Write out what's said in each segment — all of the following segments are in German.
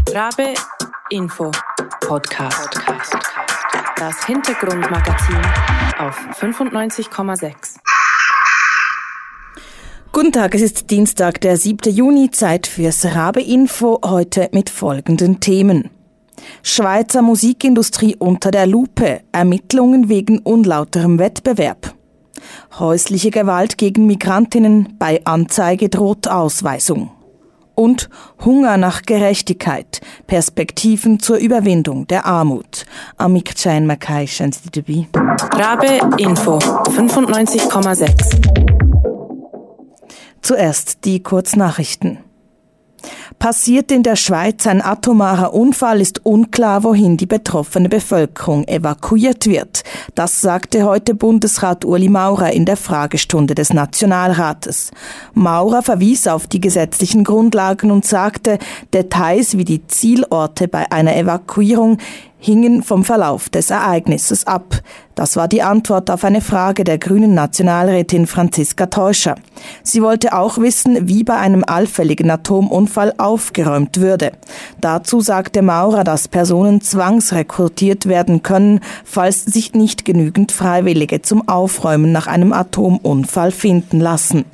Rabe Info Podcast. Das Hintergrundmagazin auf 95,6. Guten Tag, es ist Dienstag, der 7. Juni, Zeit fürs Rabe Info, heute mit folgenden Themen. Schweizer Musikindustrie unter der Lupe, Ermittlungen wegen unlauterem Wettbewerb. Häusliche Gewalt gegen Migrantinnen, bei Anzeige droht Ausweisung. Und Hunger nach Gerechtigkeit, Perspektiven zur Überwindung der Armut. Amik Chain Makai, schön, Sie dabei. Rabe Info 95,6. Zuerst die Kurznachrichten. Passiert in der Schweiz ein atomarer Unfall, ist unklar, wohin die betroffene Bevölkerung evakuiert wird. Das sagte heute Bundesrat Ueli Maurer in der Fragestunde des Nationalrates. Maurer verwies auf die gesetzlichen Grundlagen und sagte, Details wie die Zielorte bei einer Evakuierung hingen vom Verlauf des Ereignisses ab. Das war die Antwort auf eine Frage der grünen Nationalrätin Franziska Teuscher. Sie wollte auch wissen, wie bei einem allfälligen Atomunfall aufgeräumt würde. Dazu sagte Maurer, dass Personen zwangsrekrutiert werden können, falls sich nicht genügend Freiwillige zum Aufräumen nach einem Atomunfall finden lassen.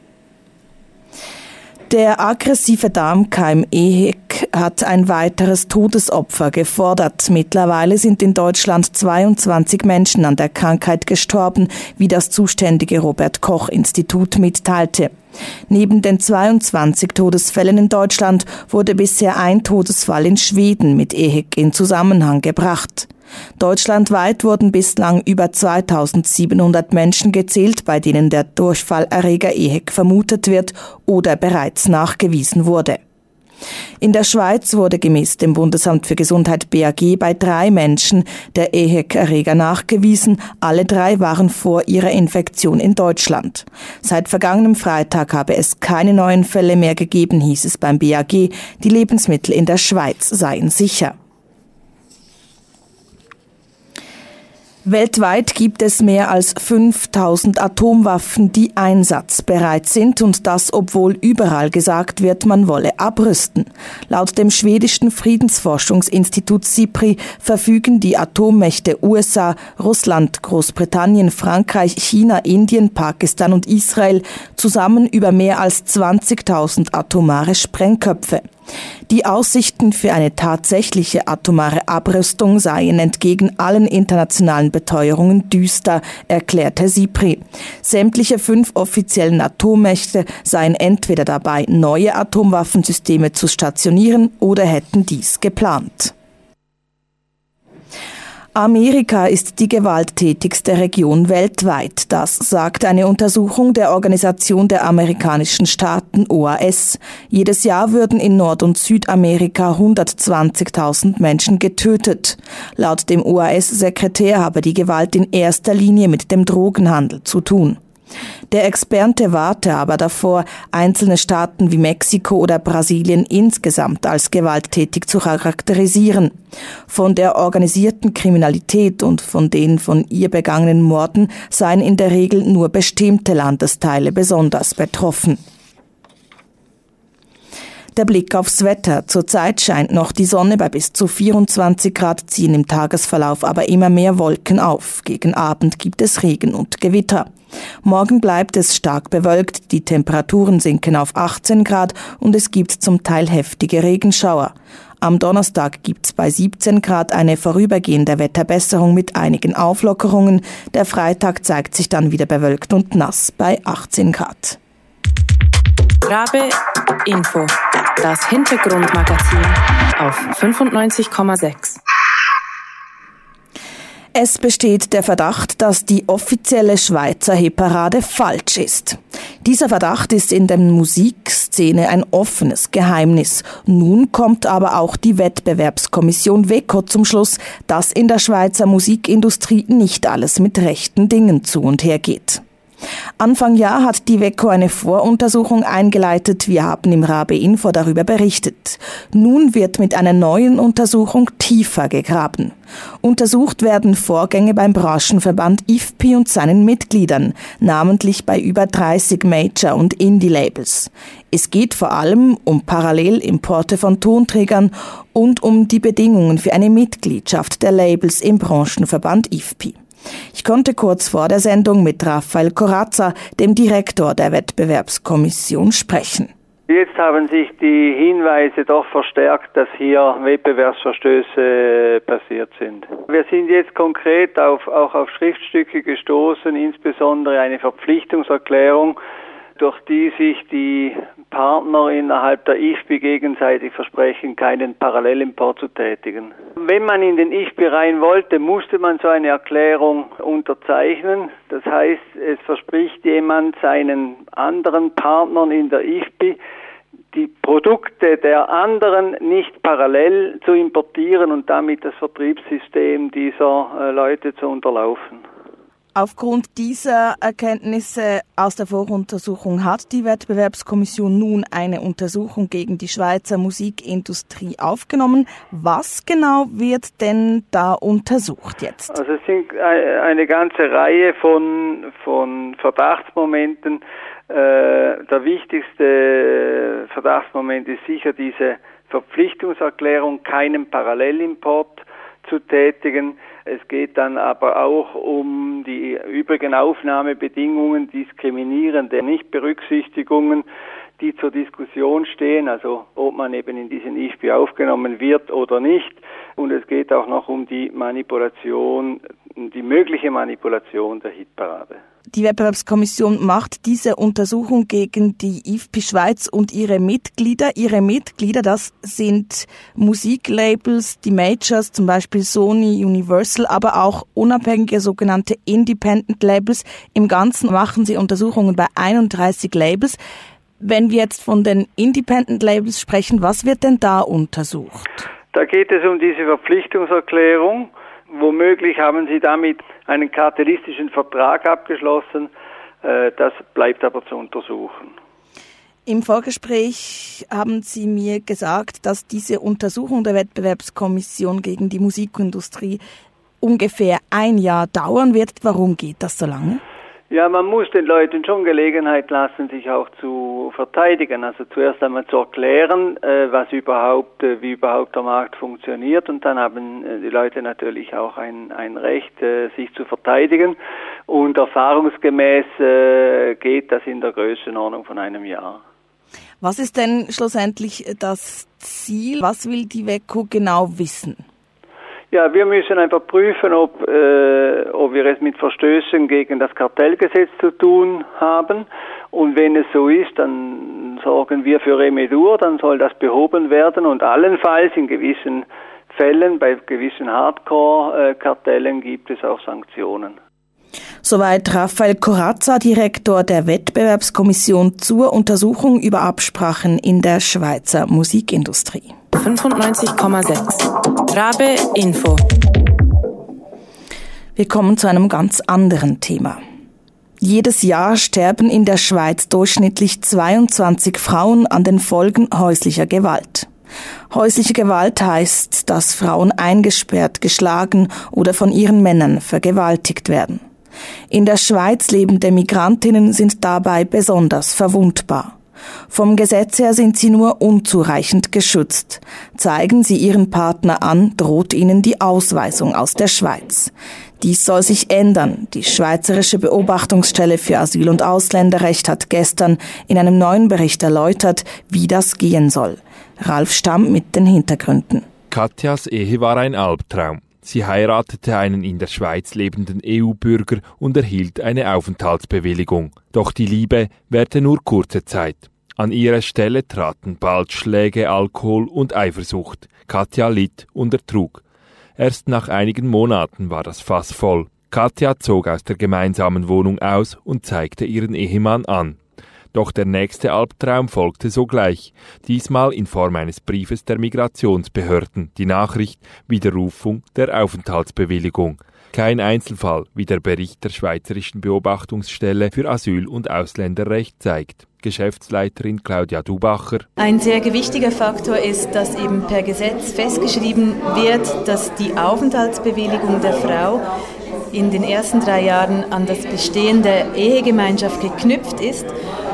Der aggressive Darmkeim EHEC hat ein weiteres Todesopfer gefordert. Mittlerweile sind in Deutschland 22 Menschen an der Krankheit gestorben, wie das zuständige Robert-Koch-Institut mitteilte. Neben den 22 Todesfällen in Deutschland wurde bisher ein Todesfall in Schweden mit EHEC in Zusammenhang gebracht. Deutschlandweit wurden bislang über 2700 Menschen gezählt, bei denen der Durchfallerreger EHEC vermutet wird oder bereits nachgewiesen wurde. In der Schweiz wurde gemäß dem Bundesamt für Gesundheit BAG bei 3 Menschen der EHEC-Erreger nachgewiesen. Alle 3 waren vor ihrer Infektion in Deutschland. Seit vergangenem Freitag habe es keine neuen Fälle mehr gegeben, hieß es beim BAG. Die Lebensmittel in der Schweiz seien sicher. Weltweit gibt es mehr als 5000 Atomwaffen, die einsatzbereit sind, und das, obwohl überall gesagt wird, man wolle abrüsten. Laut dem schwedischen Friedensforschungsinstitut SIPRI verfügen die Atommächte USA, Russland, Großbritannien, Frankreich, China, Indien, Pakistan und Israel zusammen über mehr als 20.000 atomare Sprengköpfe. Die Aussichten für eine tatsächliche atomare Abrüstung seien entgegen allen internationalen Beteuerungen düster, erklärte SIPRI. Sämtliche 5 offiziellen Atommächte seien entweder dabei, neue Atomwaffensysteme zu stationieren oder hätten dies geplant. Amerika ist die gewalttätigste Region weltweit. Das sagt eine Untersuchung der Organisation der amerikanischen Staaten OAS. Jedes Jahr würden in Nord- und Südamerika 120.000 Menschen getötet. Laut dem OAS-Sekretär habe die Gewalt in erster Linie mit dem Drogenhandel zu tun. Der Experte warte aber davor, einzelne Staaten wie Mexiko oder Brasilien insgesamt als gewalttätig zu charakterisieren. Von der organisierten Kriminalität und von den von ihr begangenen Morden seien in der Regel nur bestimmte Landesteile besonders betroffen. Der Blick aufs Wetter. Zurzeit scheint noch die Sonne, bei bis zu 24 Grad ziehen im Tagesverlauf aber immer mehr Wolken auf. Gegen Abend gibt es Regen und Gewitter. Morgen bleibt es stark bewölkt, die Temperaturen sinken auf 18 Grad und es gibt zum Teil heftige Regenschauer. Am Donnerstag gibt's bei 17 Grad eine vorübergehende Wetterbesserung mit einigen Auflockerungen. Der Freitag zeigt sich dann wieder bewölkt und nass bei 18 Grad. Rabe Info, das Hintergrundmagazin auf 95,6. Es besteht der Verdacht, dass die offizielle Schweizer Hitparade falsch ist. Dieser Verdacht ist in der Musikszene ein offenes Geheimnis. Nun kommt aber auch die Wettbewerbskommission WEKO zum Schluss, dass in der Schweizer Musikindustrie nicht alles mit rechten Dingen zu und her geht. Anfang Jahr hat die WEKO eine Voruntersuchung eingeleitet. Wir haben im Rabe Info darüber berichtet. Nun wird mit einer neuen Untersuchung tiefer gegraben. Untersucht werden Vorgänge beim Branchenverband IFPI und seinen Mitgliedern, namentlich bei über 30 Major- und Indie-Labels. Es geht vor allem um Parallelimporte von Tonträgern und um die Bedingungen für eine Mitgliedschaft der Labels im Branchenverband IFPI. Ich konnte kurz vor der Sendung mit Raphael Corazza, dem Direktor der Wettbewerbskommission, sprechen. Jetzt haben sich die Hinweise doch verstärkt, dass hier Wettbewerbsverstöße passiert sind. Wir sind jetzt konkret auch auf Schriftstücke gestoßen, insbesondere eine Verpflichtungserklärung, durch die sich die Partner innerhalb der IFPI gegenseitig versprechen, keinen Parallelimport zu tätigen. Wenn man in den IFPI rein wollte, musste man so eine Erklärung unterzeichnen. Das heißt, es verspricht jemand seinen anderen Partnern in der IFPI, die Produkte der anderen nicht parallel zu importieren und damit das Vertriebssystem dieser Leute zu unterlaufen. Aufgrund dieser Erkenntnisse aus der Voruntersuchung hat die Wettbewerbskommission nun eine Untersuchung gegen die Schweizer Musikindustrie aufgenommen. Was genau wird denn da untersucht jetzt? Also es sind eine ganze Reihe von Verdachtsmomenten. Der wichtigste Verdachtsmoment ist sicher diese Verpflichtungserklärung, keinen Parallelimport zu tätigen. Es geht dann aber auch um die übrigen Aufnahmebedingungen, diskriminierende Nichtberücksichtigungen, die zur Diskussion stehen, also ob man eben in diesen IFPI aufgenommen wird oder nicht. Und es geht auch noch um die Manipulation, die mögliche Manipulation der Hitparade. Die Wettbewerbskommission macht diese Untersuchung gegen die IFPI Schweiz und ihre Mitglieder. Ihre Mitglieder, das sind Musiklabels, die Majors, zum Beispiel Sony, Universal, aber auch unabhängige sogenannte Independent Labels. Im Ganzen machen sie Untersuchungen bei 31 Labels. Wenn wir jetzt von den Independent Labels sprechen, was wird denn da untersucht? Da geht es um diese Verpflichtungserklärung. Womöglich haben sie damit einen kartellistischen Vertrag abgeschlossen. Das bleibt aber zu untersuchen. Im Vorgespräch haben Sie mir gesagt, dass diese Untersuchung der Wettbewerbskommission gegen die Musikindustrie ungefähr 1 Jahr dauern wird. Warum geht das so lange? Ja, man muss den Leuten schon Gelegenheit lassen, sich auch zu verteidigen. Also zuerst einmal zu erklären, wie überhaupt der Markt funktioniert, und dann haben die Leute natürlich auch ein Recht, sich zu verteidigen. Und erfahrungsgemäß geht das in der Größenordnung von 1 Jahr. Was ist denn schlussendlich das Ziel? Was will die WEKO genau wissen? Ja, wir müssen einfach prüfen, ob wir es mit Verstößen gegen das Kartellgesetz zu tun haben. Und wenn es so ist, dann sorgen wir für Remedur, dann soll das behoben werden. Und allenfalls in gewissen Fällen, bei gewissen Hardcore-Kartellen gibt es auch Sanktionen. Soweit Raphael Corazza, Direktor der Wettbewerbskommission zur Untersuchung über Absprachen in der Schweizer Musikindustrie. 95,6 Rabe Info. Wir kommen zu einem ganz anderen Thema. Jedes Jahr sterben in der Schweiz durchschnittlich 22 Frauen an den Folgen häuslicher Gewalt. Häusliche Gewalt heißt, dass Frauen eingesperrt, geschlagen oder von ihren Männern vergewaltigt werden. In der Schweiz lebende Migrantinnen sind dabei besonders verwundbar. Vom Gesetz her sind sie nur unzureichend geschützt. Zeigen sie ihren Partner an, droht ihnen die Ausweisung aus der Schweiz. Dies soll sich ändern. Die Schweizerische Beobachtungsstelle für Asyl- und Ausländerrecht hat gestern in einem neuen Bericht erläutert, wie das gehen soll. Ralf Stamm mit den Hintergründen. Katjas Ehe war ein Albtraum. Sie heiratete einen in der Schweiz lebenden EU-Bürger und erhielt eine Aufenthaltsbewilligung. Doch die Liebe währte nur kurze Zeit. An ihre Stelle traten bald Schläge, Alkohol und Eifersucht. Katja litt und ertrug. Erst nach einigen Monaten war das Fass voll. Katja zog aus der gemeinsamen Wohnung aus und zeigte ihren Ehemann an. Doch der nächste Albtraum folgte sogleich, diesmal in Form eines Briefes der Migrationsbehörden, die Nachricht Widerrufung der Aufenthaltsbewilligung. Kein Einzelfall, wie der Bericht der Schweizerischen Beobachtungsstelle für Asyl- und Ausländerrecht zeigt. Geschäftsleiterin Claudia Dubacher. Ein sehr gewichtiger Faktor ist, dass eben per Gesetz festgeschrieben wird, dass die Aufenthaltsbewilligung der Frau in den ersten 3 Jahren an das Bestehen der Ehegemeinschaft geknüpft ist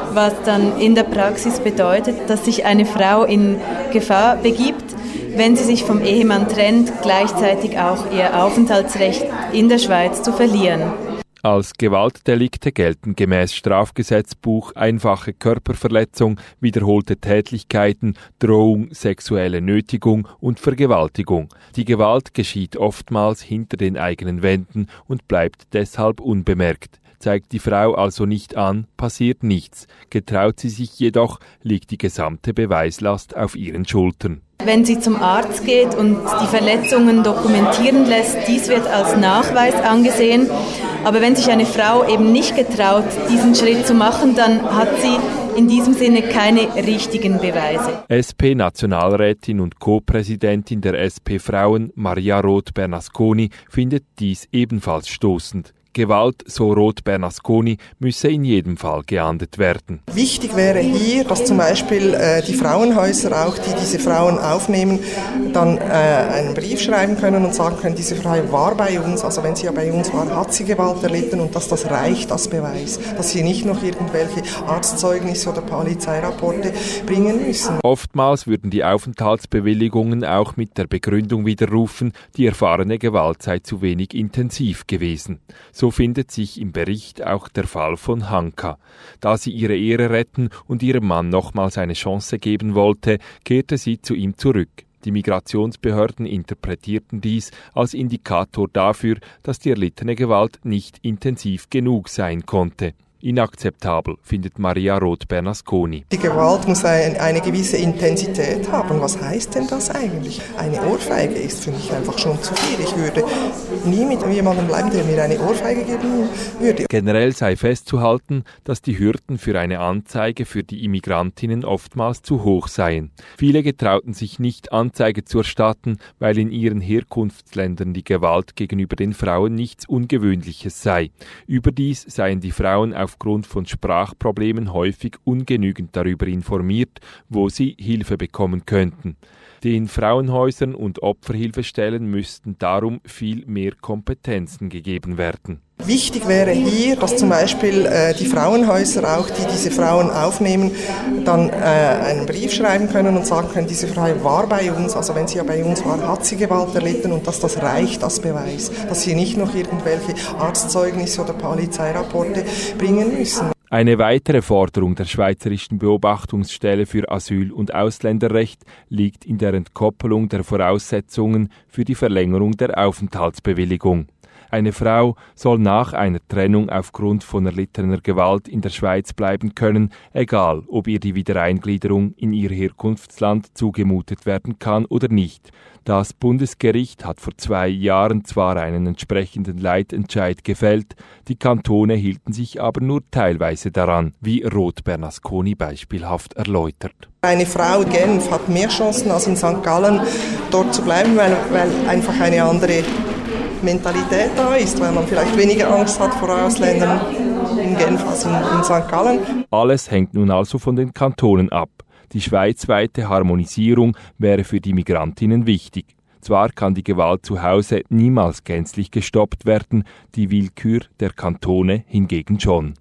was dann in der Praxis bedeutet, dass sich eine Frau in Gefahr begibt, wenn sie sich vom Ehemann trennt, gleichzeitig auch ihr Aufenthaltsrecht in der Schweiz zu verlieren. Als Gewaltdelikte gelten gemäß Strafgesetzbuch einfache Körperverletzung, wiederholte Tätlichkeiten, Drohung, sexuelle Nötigung und Vergewaltigung. Die Gewalt geschieht oftmals hinter den eigenen Wänden und bleibt deshalb unbemerkt. Zeigt die Frau also nicht an, passiert nichts. Getraut sie sich jedoch, liegt die gesamte Beweislast auf ihren Schultern. Wenn sie zum Arzt geht und die Verletzungen dokumentieren lässt, dies wird als Nachweis angesehen. Aber wenn sich eine Frau eben nicht getraut, diesen Schritt zu machen, dann hat sie in diesem Sinne keine richtigen Beweise. SP-Nationalrätin und Co-Präsidentin der SP Frauen, Maria Roth-Bernasconi, findet dies ebenfalls stoßend. Gewalt, so Roth-Bernasconi, müsse in jedem Fall geahndet werden. Wichtig wäre hier, dass zum Beispiel die Frauenhäuser, auch die diese Frauen aufnehmen, dann einen Brief schreiben können und sagen können, diese Frau war bei uns, also wenn sie ja bei uns war, hat sie Gewalt erlitten und dass das reicht als Beweis, dass sie nicht noch irgendwelche Arztzeugnisse oder Polizeirapporte bringen müssen. Oftmals würden die Aufenthaltsbewilligungen auch mit der Begründung widerrufen, die erfahrene Gewalt sei zu wenig intensiv gewesen. So findet sich im Bericht auch der Fall von Hanka. Da sie ihre Ehre retten und ihrem Mann nochmals eine Chance geben wollte, kehrte sie zu ihm zurück. Die Migrationsbehörden interpretierten dies als Indikator dafür, dass die erlittene Gewalt nicht intensiv genug sein konnte. Inakzeptabel, findet Maria Roth-Bernasconi. Die Gewalt muss eine gewisse Intensität haben. Was heißt denn das eigentlich? Eine Ohrfeige ist für mich einfach schon zu viel. Ich würde nie mit jemandem bleiben, der mir eine Ohrfeige geben würde. Generell sei festzuhalten, dass die Hürden für eine Anzeige für die Immigrantinnen oftmals zu hoch seien. Viele getrauten sich nicht, Anzeige zu erstatten, weil in ihren Herkunftsländern die Gewalt gegenüber den Frauen nichts Ungewöhnliches sei. Überdies seien die Frauen aufgrund von Sprachproblemen häufig ungenügend darüber informiert, wo sie Hilfe bekommen könnten. Den Frauenhäusern und Opferhilfestellen müssten darum viel mehr Kompetenzen gegeben werden. Wichtig wäre hier, dass zum Beispiel die Frauenhäuser, auch die diese Frauen aufnehmen, dann einen Brief schreiben können und sagen können, diese Frau war bei uns, also wenn sie ja bei uns war, hat sie Gewalt erlitten und dass das reicht als Beweis, dass sie nicht noch irgendwelche Arztzeugnisse oder Polizeirapporte bringen müssen. Eine weitere Forderung der Schweizerischen Beobachtungsstelle für Asyl- und Ausländerrecht liegt in der Entkoppelung der Voraussetzungen für die Verlängerung der Aufenthaltsbewilligung. Eine Frau soll nach einer Trennung aufgrund von erlittener Gewalt in der Schweiz bleiben können, egal ob ihr die Wiedereingliederung in ihr Herkunftsland zugemutet werden kann oder nicht. Das Bundesgericht hat vor 2 Jahren zwar einen entsprechenden Leitentscheid gefällt, die Kantone hielten sich aber nur teilweise daran, wie Roth-Bernasconi beispielhaft erläutert. Eine Frau in Genf hat mehr Chancen als in St. Gallen dort zu bleiben, weil einfach eine andere Mentalität da ist, weil man vielleicht weniger Angst hat vor Ausländern in Genf als in St. Gallen. Alles hängt nun also von den Kantonen ab. Die schweizweite Harmonisierung wäre für die Migrantinnen wichtig. Zwar kann die Gewalt zu Hause niemals gänzlich gestoppt werden, die Willkür der Kantone hingegen schon.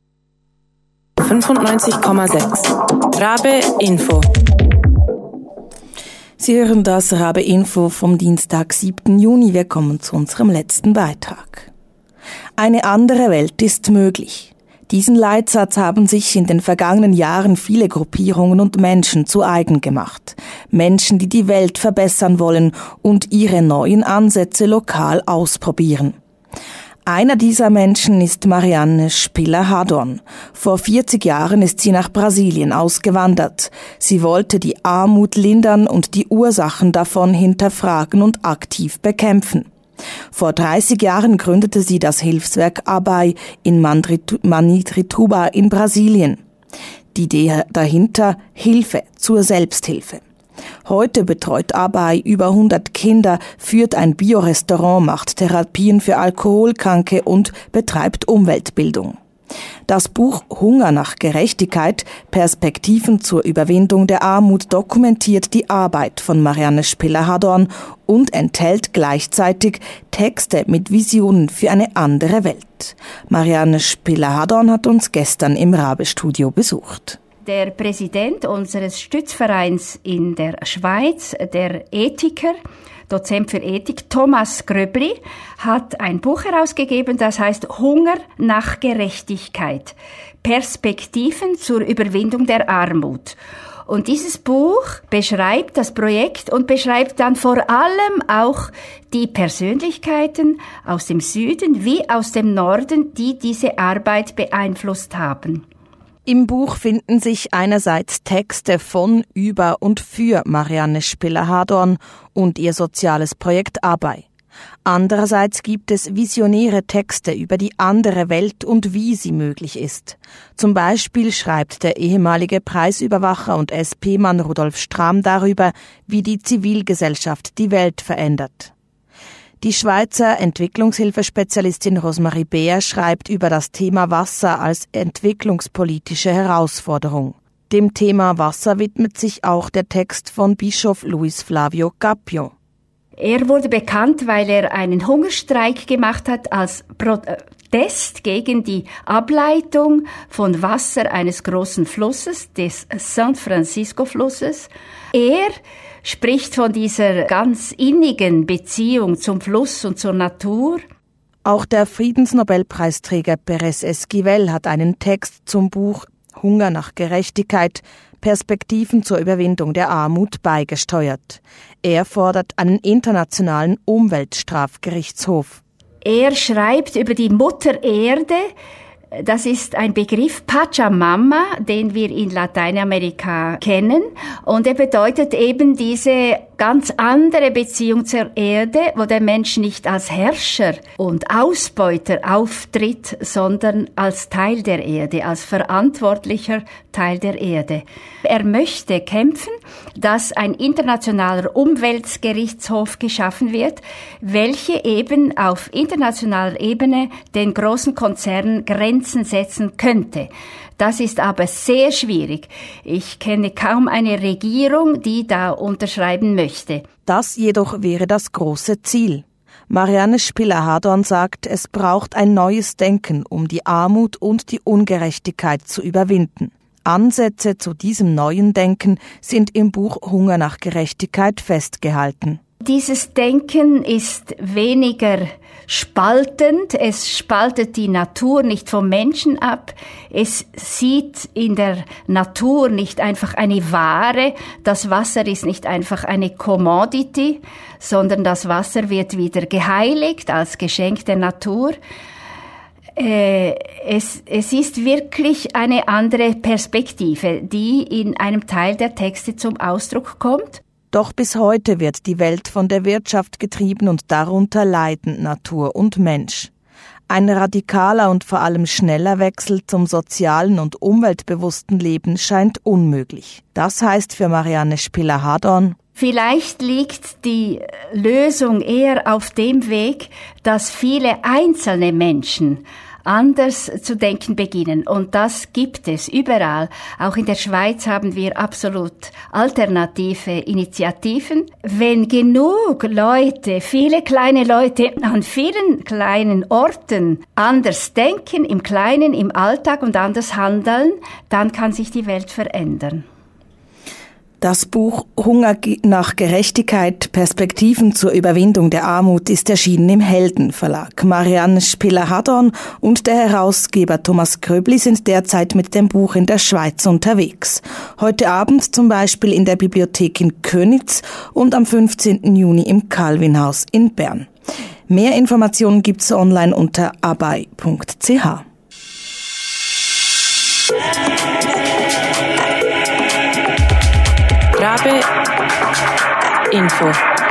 95,6 Rabe Info. Sie hören das Rabe Info vom Dienstag, 7. Juni. Wir kommen zu unserem letzten Beitrag. Eine andere Welt ist möglich. Diesen Leitsatz haben sich in den vergangenen Jahren viele Gruppierungen und Menschen zu eigen gemacht. Menschen, die die Welt verbessern wollen und ihre neuen Ansätze lokal ausprobieren. Einer dieser Menschen ist Marianne Spiller-Hadorn. Vor 40 Jahren ist sie nach Brasilien ausgewandert. Sie wollte die Armut lindern und die Ursachen davon hinterfragen und aktiv bekämpfen. Vor 30 Jahren gründete sie das Hilfswerk ABAI in Mandirituba in Brasilien. Die Idee dahinter: Hilfe zur Selbsthilfe. Heute betreut ABAI über 100 Kinder, führt ein Biorestaurant, macht Therapien für Alkoholkranke und betreibt Umweltbildung. Das Buch Hunger nach Gerechtigkeit, Perspektiven zur Überwindung der Armut dokumentiert die Arbeit von Marianne Spiller-Hadorn und enthält gleichzeitig Texte mit Visionen für eine andere Welt. Marianne Spiller-Hadorn hat uns gestern im Rabe-Studio besucht. Der Präsident unseres Stützvereins in der Schweiz, der Ethiker, Dozent für Ethik, Thomas Gröbli, hat ein Buch herausgegeben, das heißt Hunger nach Gerechtigkeit, Perspektiven zur Überwindung der Armut. Und dieses Buch beschreibt das Projekt und beschreibt dann vor allem auch die Persönlichkeiten aus dem Süden wie aus dem Norden, die diese Arbeit beeinflusst haben. Im Buch finden sich einerseits Texte von, über und für Marianne Spiller-Hadorn und ihr soziales Projekt Arbei. Andererseits gibt es visionäre Texte über die andere Welt und wie sie möglich ist. Zum Beispiel schreibt der ehemalige Preisüberwacher und SP-Mann Rudolf Strahm darüber, wie die Zivilgesellschaft die Welt verändert. Die Schweizer Entwicklungshilfespezialistin Rosemarie Beer schreibt über das Thema Wasser als entwicklungspolitische Herausforderung. Dem Thema Wasser widmet sich auch der Text von Bischof Luis Flavio Capio. Er wurde bekannt, weil er einen Hungerstreik gemacht hat als Protest gegen die Ableitung von Wasser eines großen Flusses, des San Francisco-Flusses. Er spricht von dieser ganz innigen Beziehung zum Fluss und zur Natur. Auch der Friedensnobelpreisträger Pérez Esquivel hat einen Text zum Buch Hunger nach Gerechtigkeit, Perspektiven zur Überwindung der Armut beigesteuert. Er fordert einen internationalen Umweltstrafgerichtshof. Er schreibt über die Mutter Erde. Das ist ein Begriff Pachamama, den wir in Lateinamerika kennen. Und er bedeutet eben diese ganz andere Beziehung zur Erde, wo der Mensch nicht als Herrscher und Ausbeuter auftritt, sondern als Teil der Erde, als verantwortlicher Teil der Erde. Er möchte kämpfen, dass ein internationaler Umweltgerichtshof geschaffen wird, welche eben auf internationaler Ebene den großen Konzernen Grenzen setzen könnte. Das ist aber sehr schwierig. Ich kenne kaum eine Regierung, die da unterschreiben möchte. Das jedoch wäre das große Ziel. Marianne Spiller-Hadorn sagt, es braucht ein neues Denken, um die Armut und die Ungerechtigkeit zu überwinden. Ansätze zu diesem neuen Denken sind im Buch Hunger nach Gerechtigkeit festgehalten. Dieses Denken ist weniger spaltend, es spaltet die Natur nicht vom Menschen ab, es sieht in der Natur nicht einfach eine Ware, das Wasser ist nicht einfach eine Commodity, sondern das Wasser wird wieder geheiligt als Geschenk der Natur. Es ist wirklich eine andere Perspektive, die in einem Teil der Texte zum Ausdruck kommt. Doch bis heute wird die Welt von der Wirtschaft getrieben und darunter leiden Natur und Mensch. Ein radikaler und vor allem schneller Wechsel zum sozialen und umweltbewussten Leben scheint unmöglich. Das heißt für Marianne Spiller-Hadorn: Vielleicht liegt die Lösung eher auf dem Weg, dass viele einzelne Menschen anders zu denken beginnen. Und das gibt es überall. Auch in der Schweiz haben wir absolut alternative Initiativen. Wenn genug Leute, viele kleine Leute an vielen kleinen Orten anders denken, im Kleinen, im Alltag und anders handeln, dann kann sich die Welt verändern. Das Buch Hunger nach Gerechtigkeit, Perspektiven zur Überwindung der Armut ist erschienen im Heldenverlag. Marianne Spiller-Hadorn und der Herausgeber Thomas Gröbli sind derzeit mit dem Buch in der Schweiz unterwegs. Heute Abend zum Beispiel in der Bibliothek in Köniz und am 15. Juni im Calvinhaus in Bern. Mehr Informationen gibt's online unter abai.ch. Rabe Info.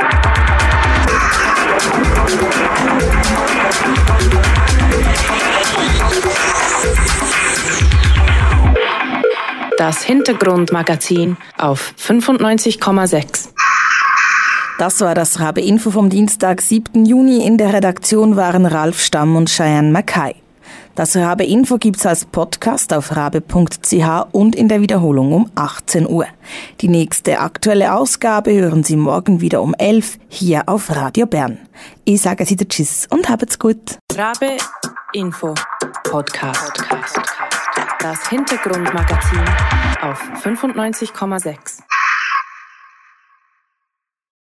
Das Hintergrundmagazin auf 95,6. Das war das Rabe Info vom Dienstag, 7. Juni. In der Redaktion waren Ralf Stamm und Cheyenne Mackay. Das Rabe Info gibt's als Podcast auf rabe.ch und in der Wiederholung um 18 Uhr. Die nächste aktuelle Ausgabe hören Sie morgen wieder um 11 hier auf Radio Bern. Ich sage Sie Tschüss und habt's gut. Rabe Info Podcast. Das Hintergrundmagazin auf 95,6.